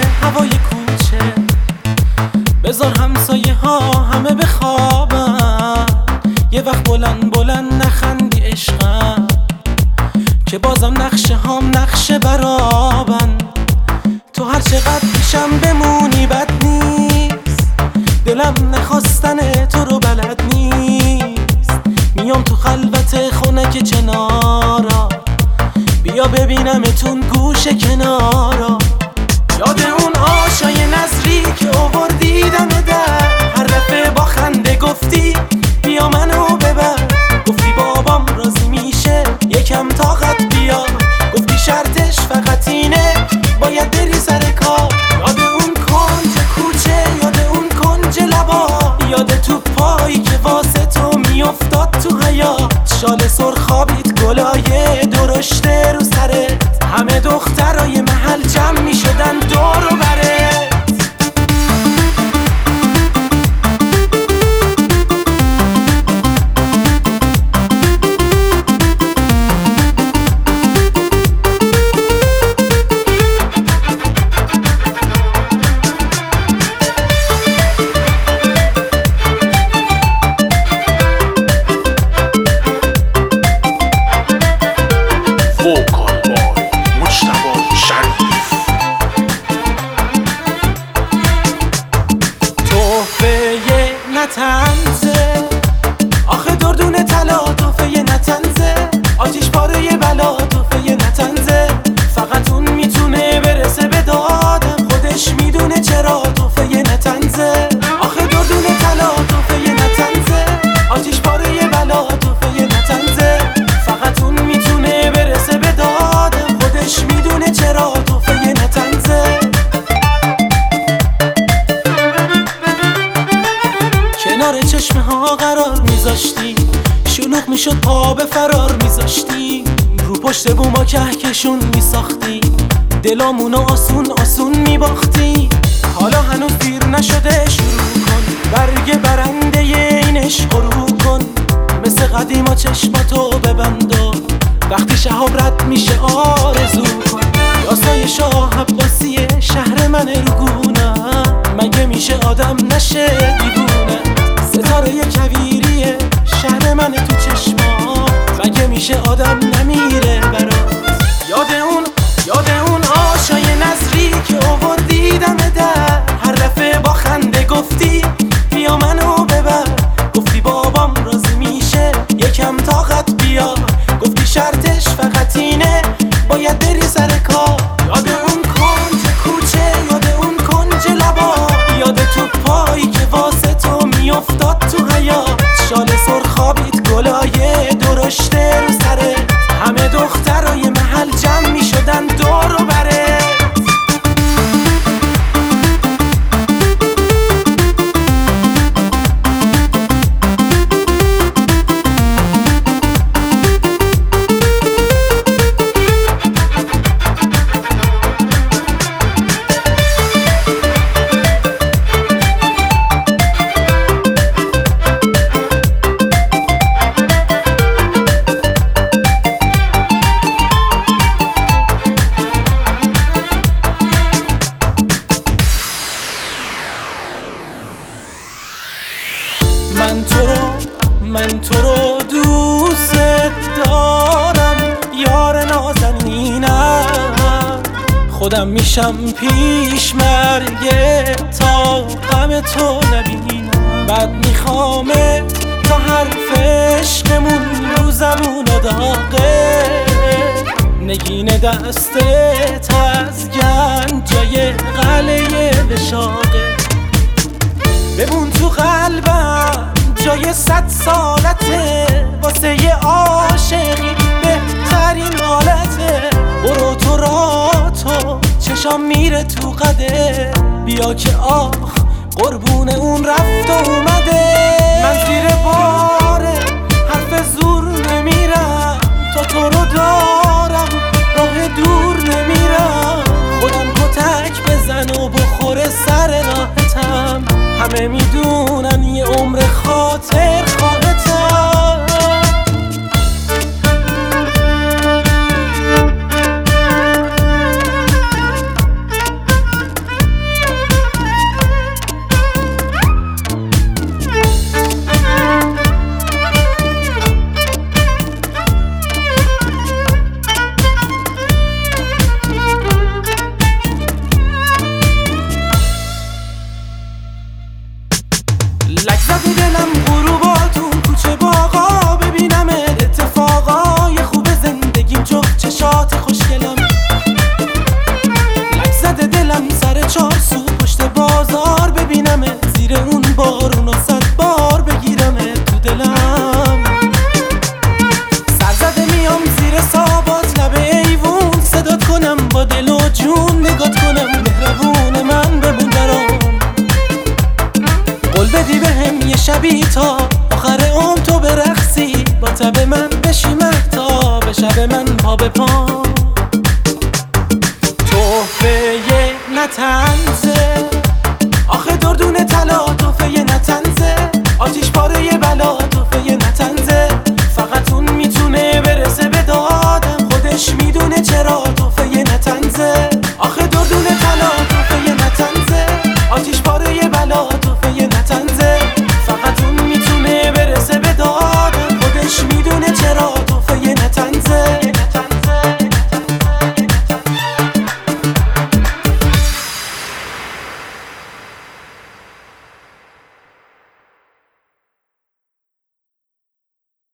هوای کوچه، بذار همسایه ها همه بخوابن، یه وقت بلند بلند نخندی عشقم، که بازم نقشه هام نقشه برابن. تو هر چقدر پیشم بمونی بد نیست، دلم نخواستن تو رو بلد نیست. میام تو خلوت خونک چنارا، بیا ببینمتون گوشه کنارا. یاد اون آشای نظری که آوردی دم در، هر دفعه با خنده گفتی بیا منو ببر. گفتی بابام راضی میشه یکم طاقت بیا، گفتی شرطش فقط اینه باید بری سر کار. یاد اون کنج کوچه، یاد اون کنج لبا، یاد تو پایی که واسه تو میافتاد تو حیات. شال سرخابید گلای درشته رو سرت، همه دخترای محل جمع میشدن دور و برت. نتنزه آخه دردون طلا توفه نتنزه، آتیش پاره بلا توفه نتنزه. فقط اون میتونه برسه به دادم، خودش میدونه چرا توفه نتنزه. آخه دردون طلا توفه نتنزه، آتیش پاره بلا توفه نتنزه. فقط اون میتونه برسه به دادم، خودش میدونه چرا توفه نتنزه. کنار چشمه ها قرار میذاشتی، شلوغ میشد پا به فرار میذاشتی، رو پشت بوما کهکشون میساختی، دلامونو آسون آسون میباختی. حالا هنوز دیر نشده شروع کن، برگ برنده این عشق رو کن. مثل قدیما چشماتو ببند و وقتی شهاب رد میشه آرزو کن. یاسای شاه عباسی شهر من روگونم، مگه میشه آدم نشه دیوونه. ستاره کویری شهر من تو چشما، مگه میشه آدم نمیره برات. یاد اون آشای نظری که آوردی دم در، هر دفعه با خنده گفتی بیا منو ببر. گفتی بابام راضی میشه یکم طاقت بیا، گفتی شرطش فقط اینه باید بری سر کار. یاد اون کنج کوچه، یاد اون کنج لبا، یاد تو پایی که واسه تو میافتاد تو حیات. شال سرخابید گلای درشته رو سرت، همه دخترای محل جمع میشدن دور و برت. من تو رو دوست دارم یار نازنینم، خودم میشم پیش مرگه تا غم تو نبینم. بعد میخوامه تا حرف عشقمون رو زبون داغه، نگین دستت از گنجای قلعه بشاقه. بمون تو قلبم جای 100 سالته، واسه یه عاشقی بهترین حالته. برو تو را تو چشام میره تو قده، بیا که آخ قربون اون رفت و اومده. من زیر باره حرف زور نمیرم، تو رو دارم راه دور نمیرم. خودم کتک بزن و بخوره سر راحتم، همه میدونن یه عمر خاطر خواهتم. چهار سو پشت بازار ببینم زیر اون بار